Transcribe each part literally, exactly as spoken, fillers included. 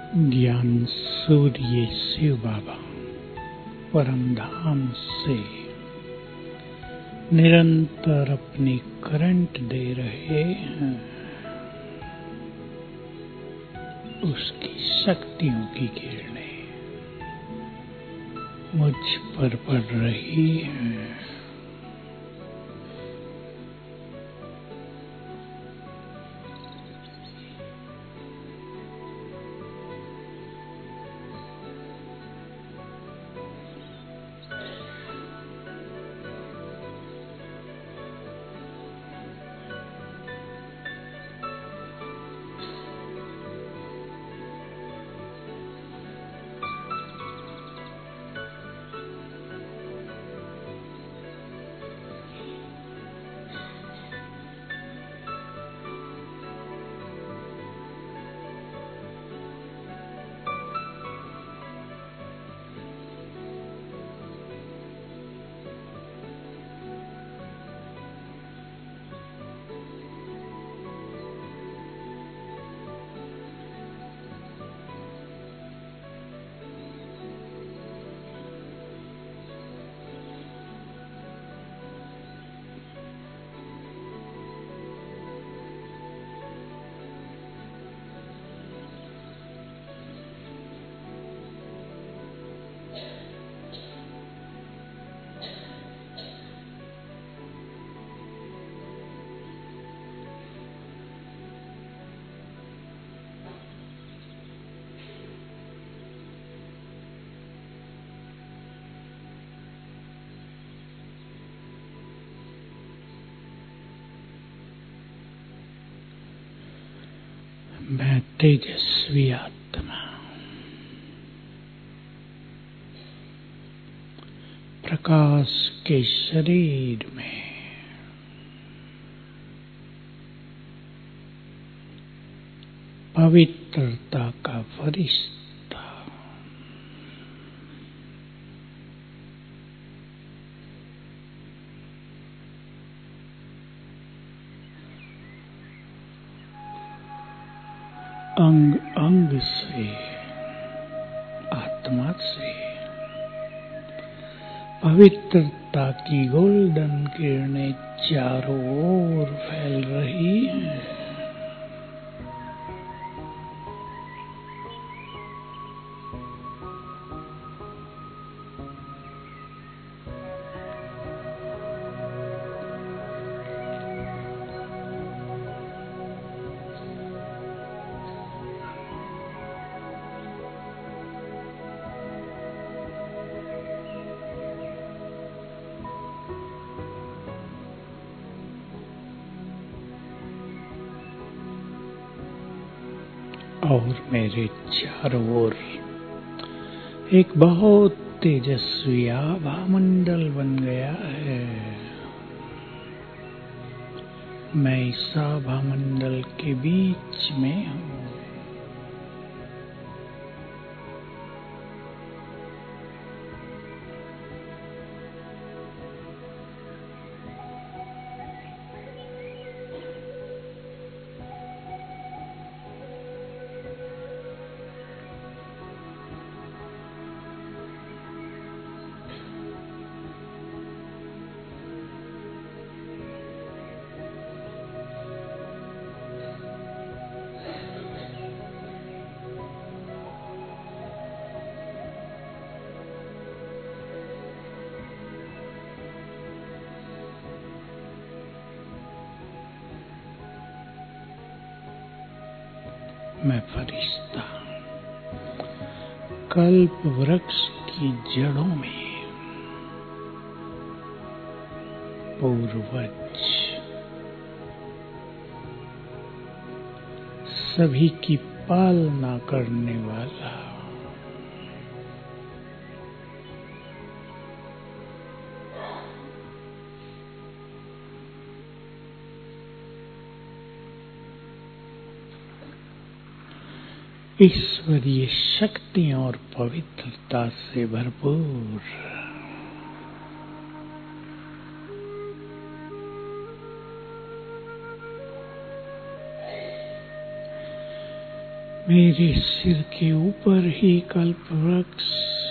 ज्ञान सूर्य शिव बाबा परम धाम से निरंतर अपनी करंट दे रहे हैं। उसकी शक्तियों की किरणें मुझ पर पड़ रही हैं। मैं तेजस्वी आत्मा प्रकाश के शरीर में पवित्रता का फरिश्ता अंग अंग से आत्मा से पवित्रता की गोल्डन किरणें चारों ओर फैल रही हैं। और मेरे चारों ओर एक बहुत तेजस्वी आभा मंडल बन गया है। मैं इस आभा मंडल के बीच में हूँ। मैं फरिश्ता कल्प वृक्ष की जड़ों में पूर्वज सभी की पालना करने वाला ईश्वरीय शक्तियों और पवित्रता से भरपूर मेरे सिर के ऊपर ही कल्प वृक्ष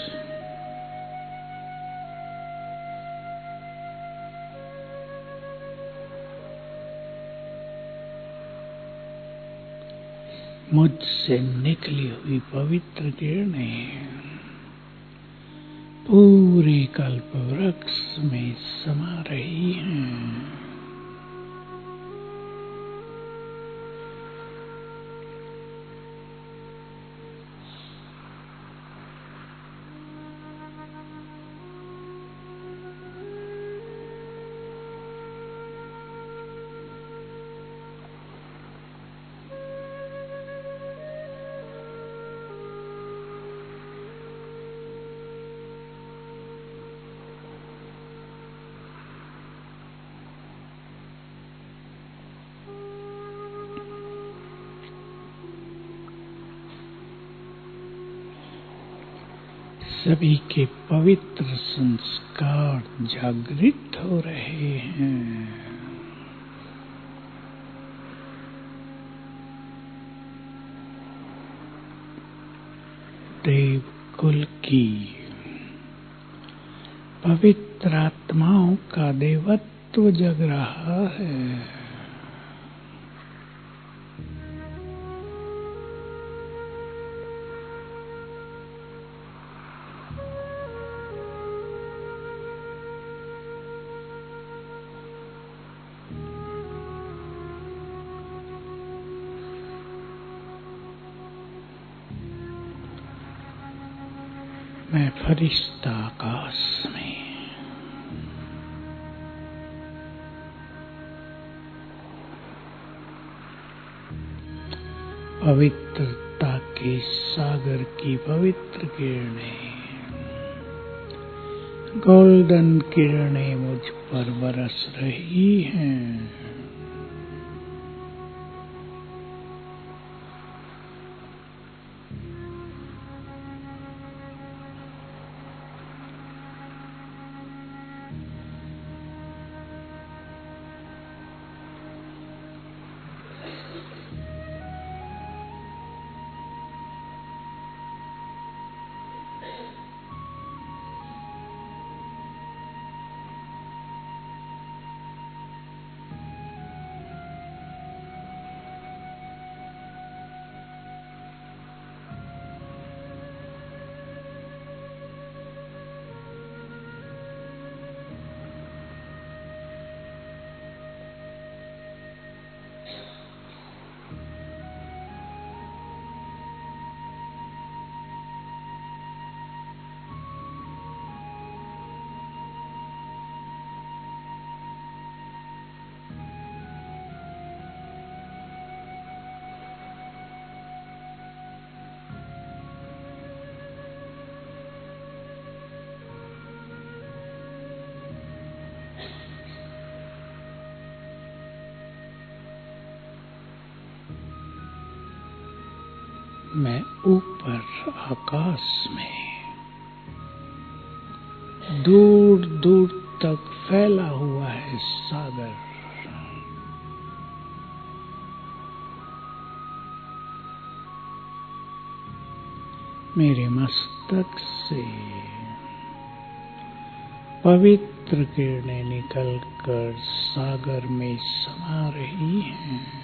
मुझसे निकली हुई पवित्र किरणें पूरे कल्प वृक्ष में समा रही हैं। सभी के पवित्र संस्कार जागृत हो रहे हैं। देवकुल की पवित्र आत्माओं का देवत्व जग रहा है। मैं फरिश्ता आकाश में पवित्रता के सागर की पवित्र किरणें, गोल्डन किरणें मुझ पर बरस रही हैं। मैं ऊपर आकाश में दूर दूर तक फैला हुआ है सागर। मेरे मस्तक से पवित्र किरणें निकलकर सागर में समा रही हैं।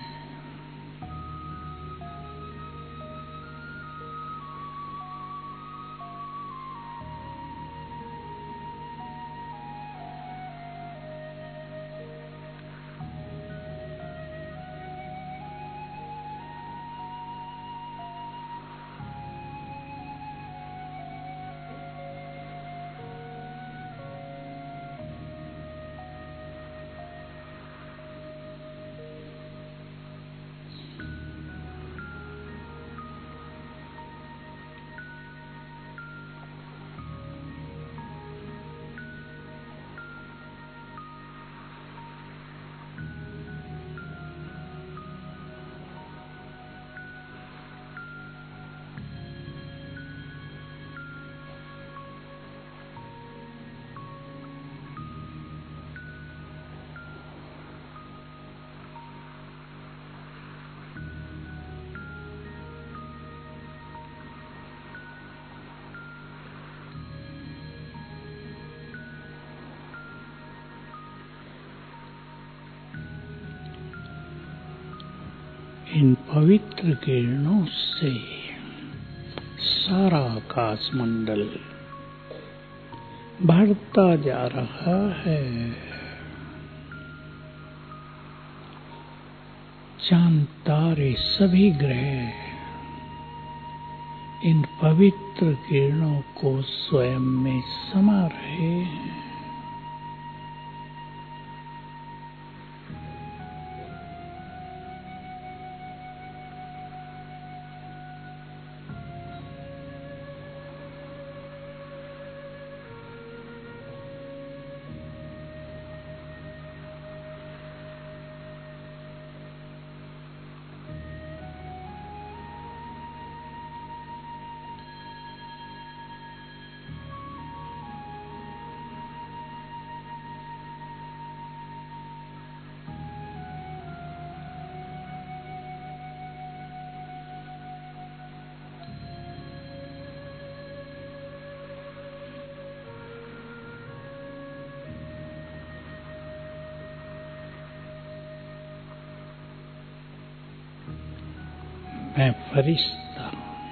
इन पवित्र किरणों से सारा आकाश मंडल बढ़ता जा रहा है। चांद तारे सभी ग्रह इन पवित्र किरणों को स्वयं में समा रहे हैं। मैं फरिश्ता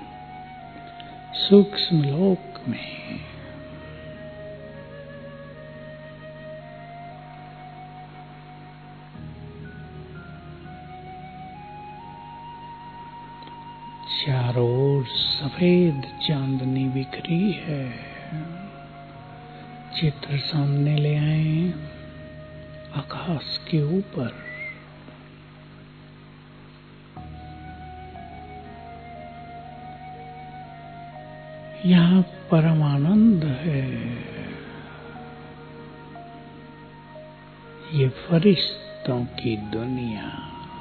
सूक्ष्म लोक में चारों ओर सफेद चांदनी बिखरी है। चित्र सामने ले आए आकाश के ऊपर। यहाँ परम आनंद है। ये फरिश्तों की दुनिया।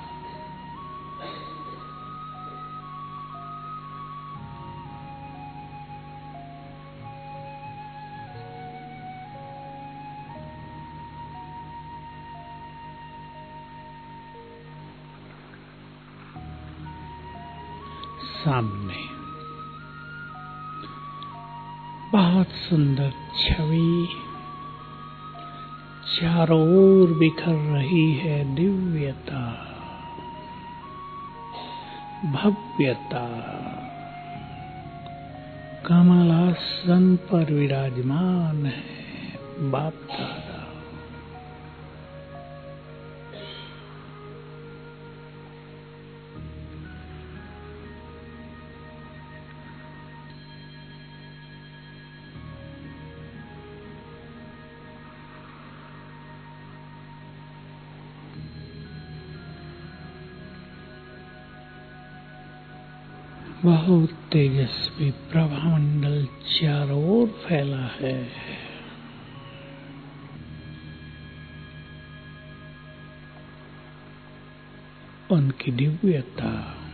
सामने बहुत सुंदर छवि चारों ओर बिखर रही है। दिव्यता, भव्यता कमल आसन पर विराजमान है बाप दादा। बहुत तेजस्वी प्रभामंडल चारों ओर फैला है। उनकी दिव्यता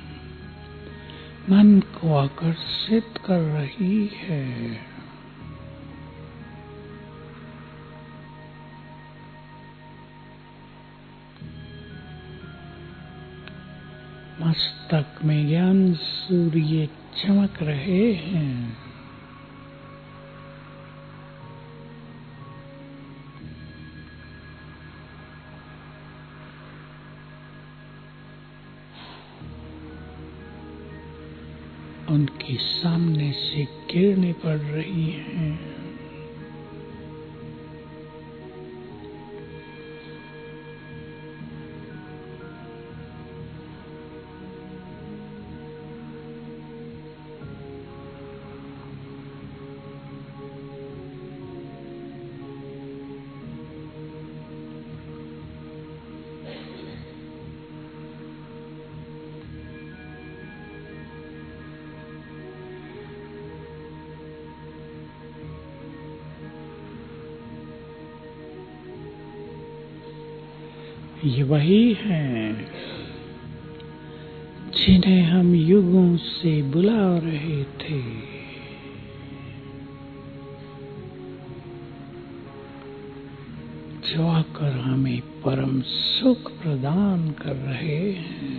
मन को आकर्षित कर रही है। मस्तक में ज्ञान सूर्य चमक रहे हैं। उनके सामने से किरणें पड़ रही हैं। ये वही हैं जिन्हें हम युगों से बुला रहे थे। जो आकर हमें परम सुख प्रदान कर रहे हैं।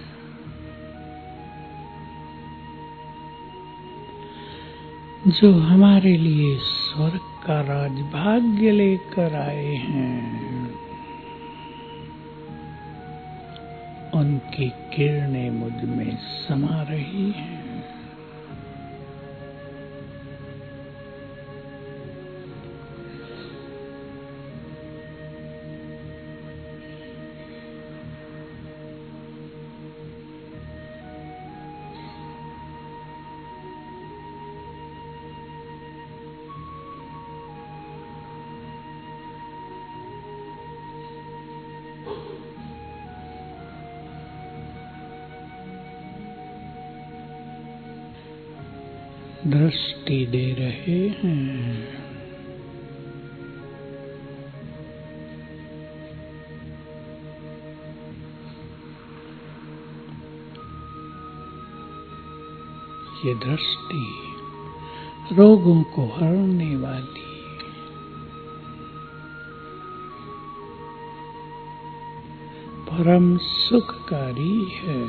जो हमारे लिए स्वर्ग का राजभाग्य लेकर आए हैं। उनकी किरणें मुझ में समा रही हैं। दृष्टि दे रहे हैं। ये दृष्टि रोगों को हरने वाली, परम सुखकारी है।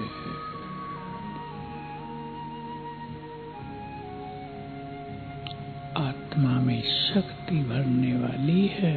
आत्मा में शक्ति भरने वाली है।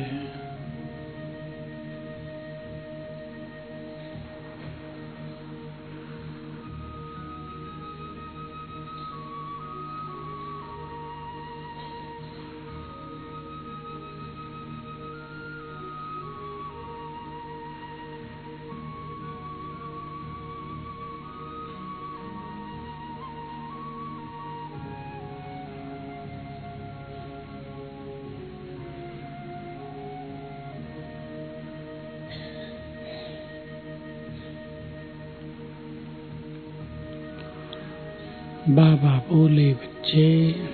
बाबा बोले, बच्चे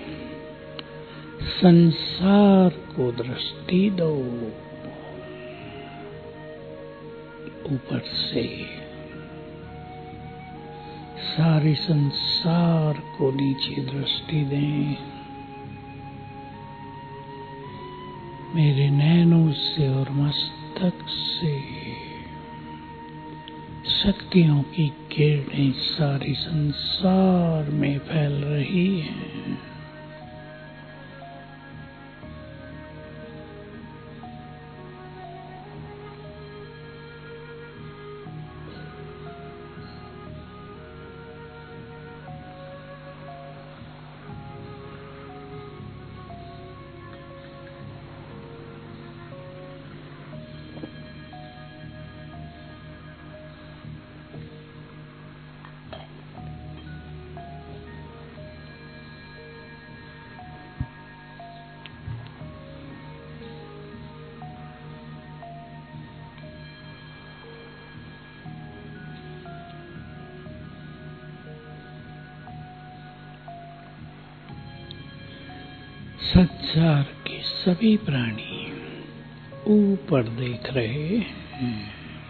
संसार को दृष्टि दो। ऊपर से सारे संसार को नीचे दृष्टि दें। मेरे नैनों से और मस्तक से शक्तियों की किरणें सारे संसार में फैल रही हैं। संसार के सभी प्राणी ऊपर देख रहे हैं।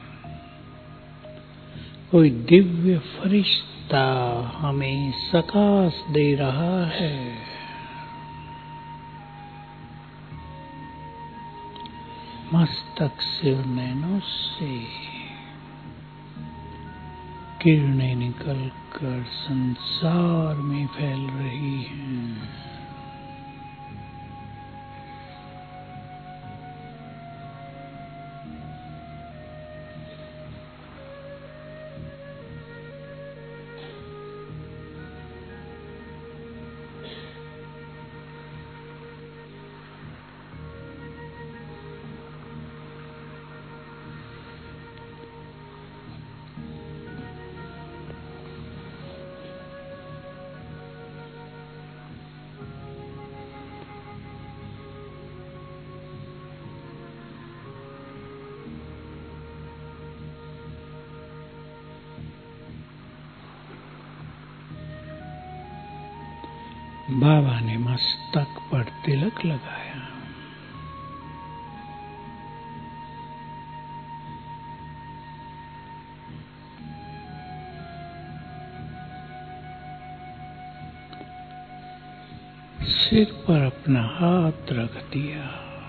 कोई दिव्य फरिश्ता हमें सकाश दे रहा है। मस्तक से और नैनों से किरणें निकलकर संसार में फैल रही हैं। बाबा ने मस्तक पर तिलक लगाया। सिर पर अपना हाथ रख दिया।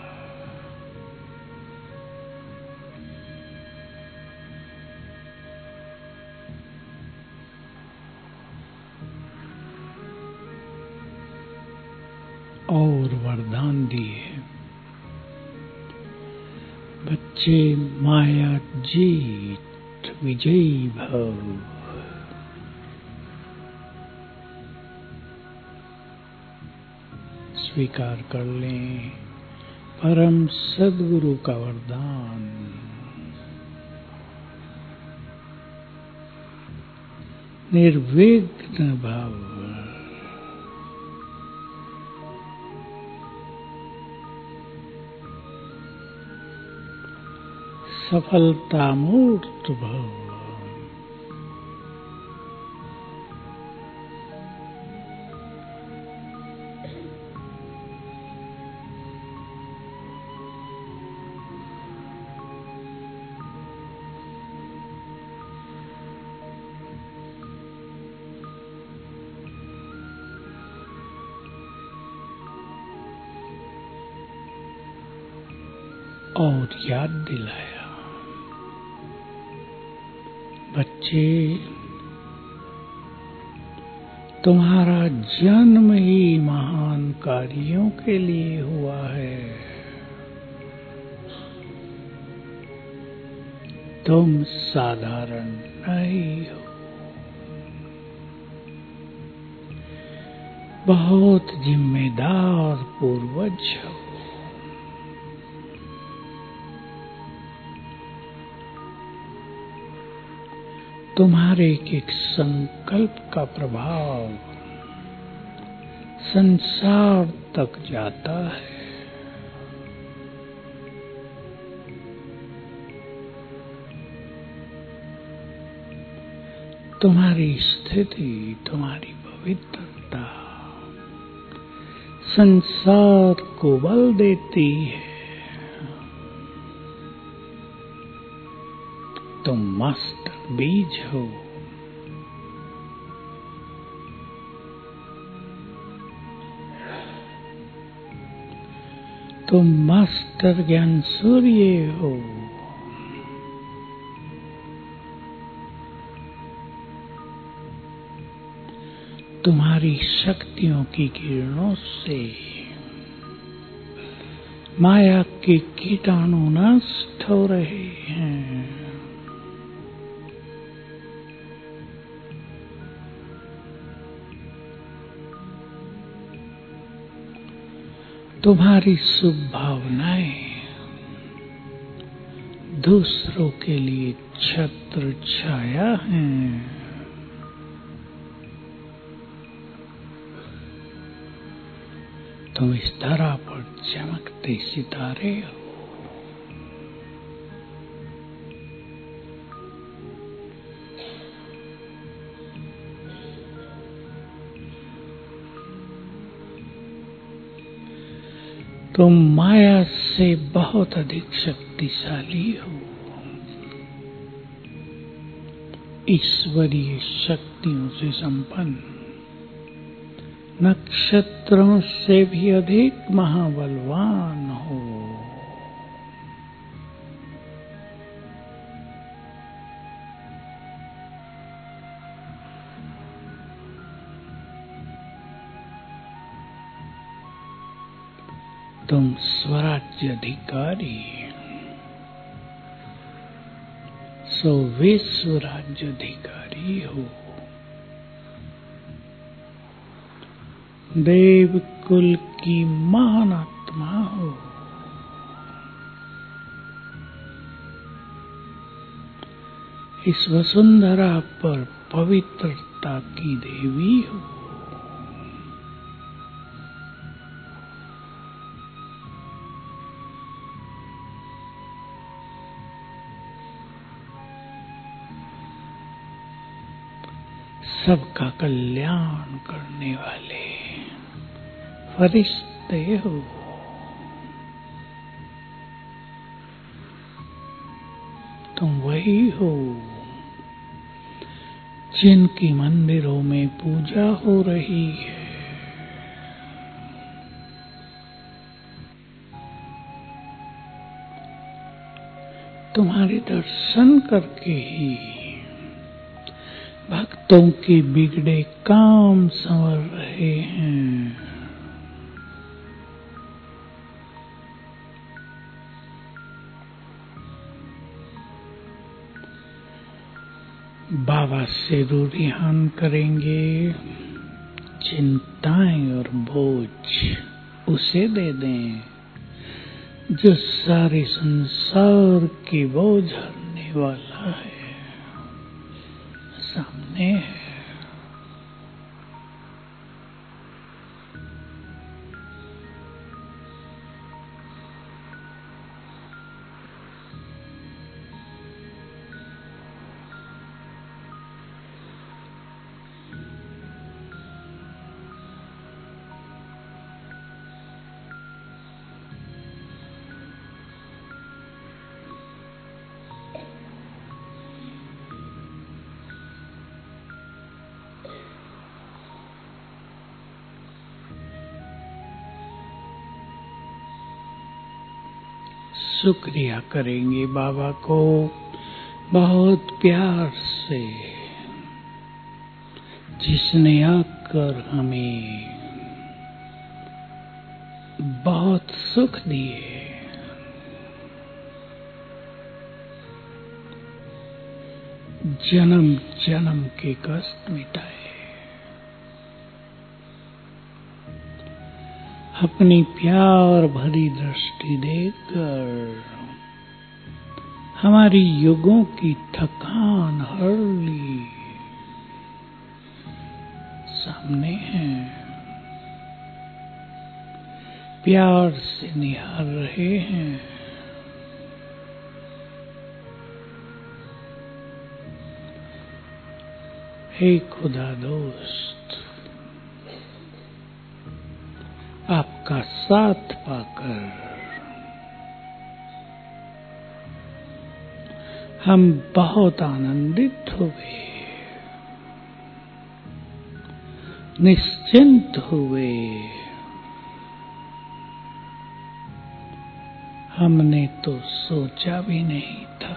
और वरदान दिए, बच्चे माया जीत विजयी भव। स्वीकार कर लें परम सद्गुरु का वरदान। निर्विघ्न भव। सफलता मूर्त भव। और याद दिलाया, बच्चे तुम्हारा जन्म ही महान कार्यों के लिए हुआ है। तुम साधारण नहीं हो, बहुत जिम्मेदार पूर्वज हो। तुम्हारे एक एक संकल्प का प्रभाव संसार तक जाता है। तुम्हारी स्थिति, तुम्हारी पवित्रता संसार को बल देती है। तुम मास्टर बीज हो। तुम मास्टर ज्ञान सूर्य हो। तुम्हारी शक्तियों की किरणों से माया के कीटाणु नष्ट हो रहे हैं। तुम्हारी शुभ भावनाएं दूसरों के लिए छत्र छाया हैं। तुम इस धरा पर चमकते सितारे हो। तुम माया से बहुत अधिक शक्तिशाली हो। ईश्वरीय शक्तियों से संपन्न, नक्षत्रों से भी अधिक महाबलवान हो। तुम स्वराज्य अधिकारी, सो विश्व राज्य अधिकारी हो। देव कुल की महान आत्मा हो। इस वसुंधरा पर पवित्रता की देवी हो। सबका कल्याण करने वाले फरिश्ते हो। तुम वही हो जिनकी मंदिरों में पूजा हो रही है। तुम्हारे दर्शन करके ही भक्तों के बिगड़े काम संवर रहे हैं। बाबा से रूरिहान करेंगे, चिंताएं और बोझ उसे दे दें जो सारे संसार की बोझ हरने वाला है, सामने है। शुक्रिया करेंगे बाबा को बहुत प्यार से, जिसने आकर हमें बहुत सुख दिए, जन्म जन्म के कष्ट मिटाए, अपनी प्यार भरी दृष्टि देकर हमारी युगों की थकान हर ली, सामने है। प्यार से निहार रहे हैं। हे खुदा दोस्त, आपका साथ पाकर हम बहुत आनंदित हुए, निश्चिंत हुए। हमने तो सोचा भी नहीं था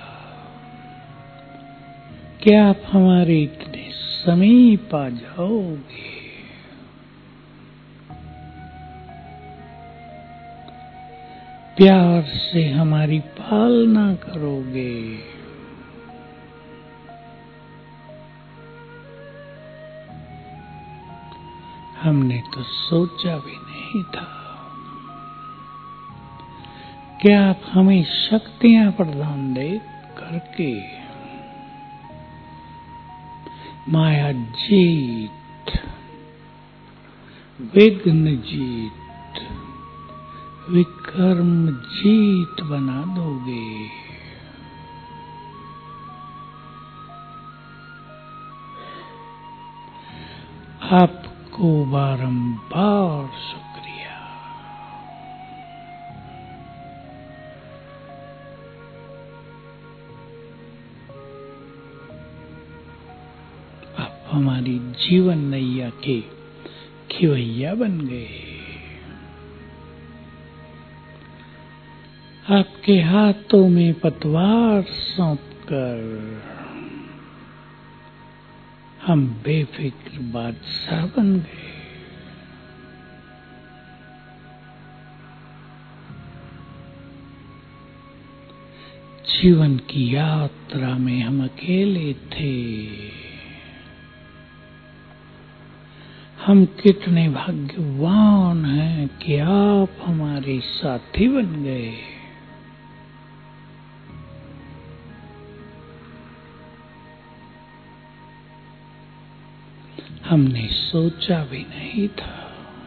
कि आप हमारे इतने समीप आ जाओगे। प्यार से हमारी पालना करोगे। हमने तो सोचा भी नहीं था कि आप हमें शक्तियां प्रदान दे करके माया जीत, विघ्न जीत, विकर्म जीत बना दोगे। आपको बारंबार शुक्रिया। आप हमारी जीवन नैया के खिवैया बन गए। आपके हाथों में पतवार सौंपकर हम बेफिक्र बादशाह बन गए। जीवन की यात्रा में हम अकेले थे। हम कितने भाग्यवान हैं कि आप हमारे साथी बन गए। हमने सोचा भी नहीं था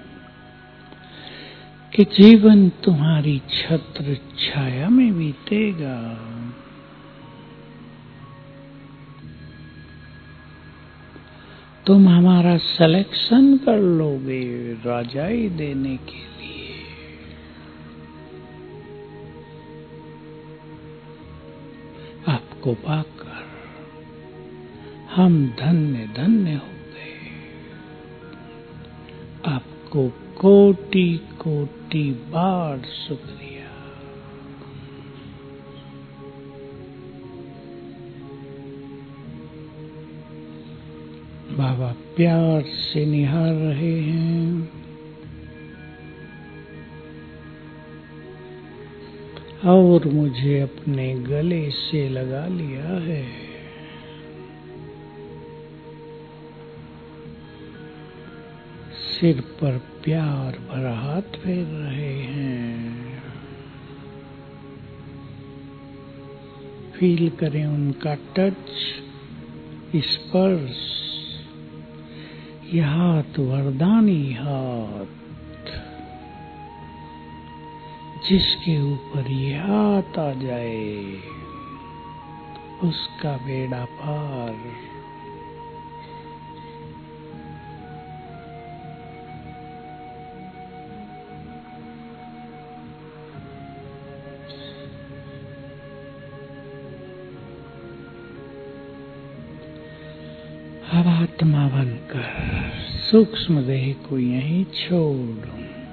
कि जीवन तुम्हारी छत्र छाया में बीतेगा। तुम हमारा सिलेक्शन कर लोगे राजाई देने के लिए। आपको पाकर हम धन्य धन्य हो गए। आपको कोटि कोटि बार शुक्रिया। बाबा प्यार से निहार रहे हैं और मुझे अपने गले से लगा लिया है। सिर पर प्यार भरा हाथ फेर रहे हैं। फील करें उनका टच, स्पर्श। यह हाथ वरदानी हाथ, जिसके ऊपर ये हाथ आ जाए उसका बेड़ा पार। अब आत्मा बनकर सूक्ष्म देह को यहीं छोड़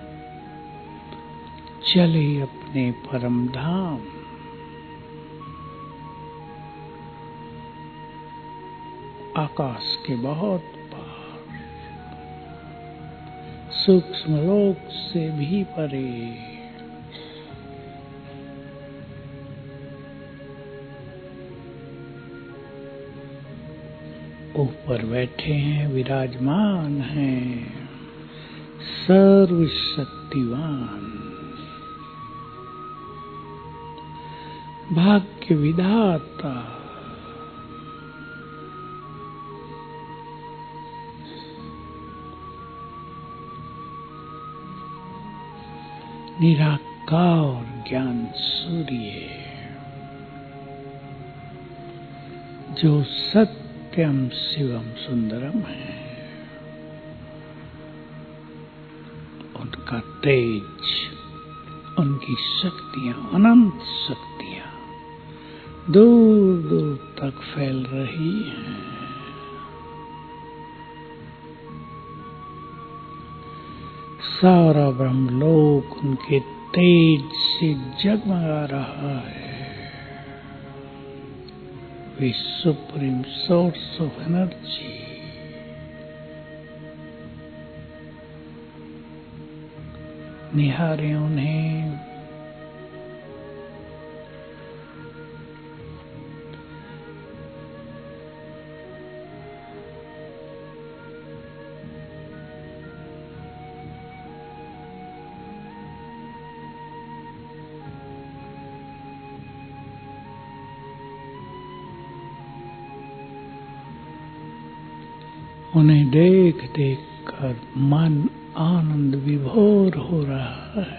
चले अपने परम धाम। आकाश के बहुत पार, सूक्ष्म लोक से भी परे। ऊपर बैठे हैं, विराजमान हैं, सर्वशक्तिवान, भाग्य विधाता। निराकार ज्ञान सूर्य, जो सत्यम शिवम सुंदरम है। उनका तेज, उनकी शक्तियां, अनंत शक्तियां दूर दूर तक फैल रही हैं। सारा ब्रह्मलोक उनके तेज से जगमगा रहा है। वे सुप्रीम सोर्स ऑफ एनर्जी, निहारें उन्हें। उन्हें देख देख कर मन आनंद विभोर हो रहा है।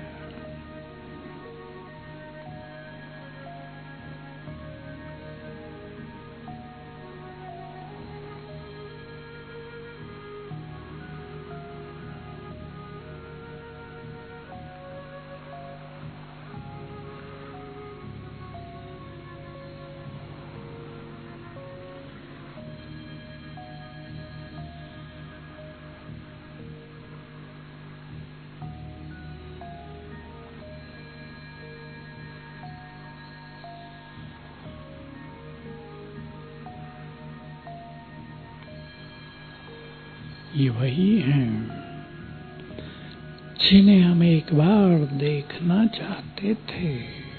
ये वही हैं जिन्हें हम एक बार देखना चाहते थे।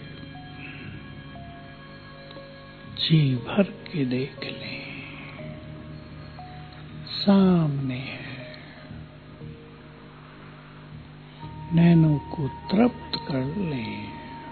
जी भर के देख लें, सामने है। नैनों को तृप्त कर लें।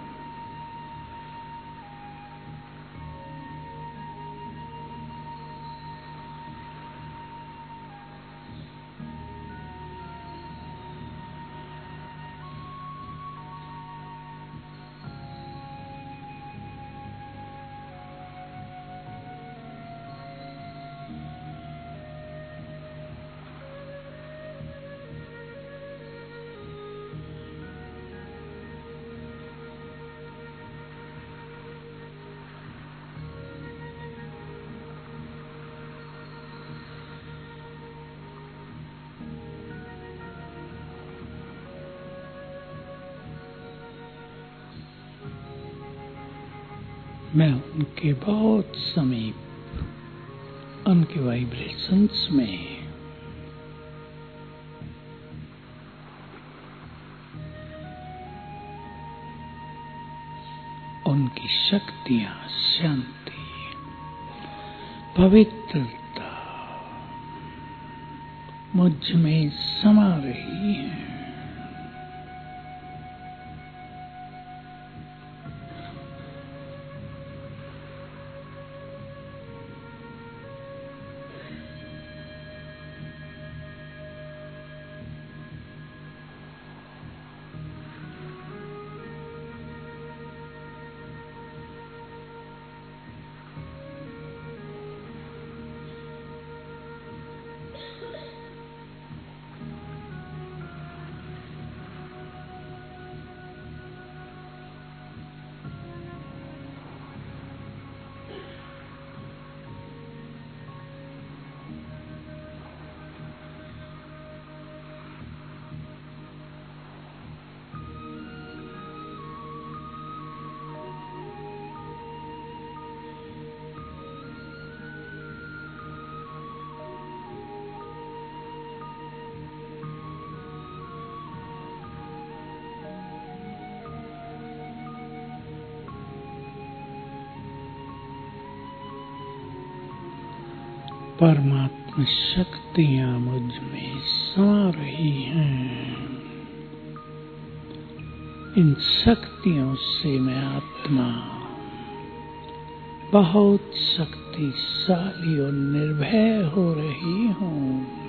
मैं उनके बहुत समीप, उनके वाइब्रेशंस में उनकी शक्तियां, शांति, पवित्रता, मुझ में समा रही हैं। परमात्मा शक्तियां मुझ में समा रही हैं। इन शक्तियों से मैं आत्मा बहुत शक्तिशाली और निर्भय हो रही हूँ।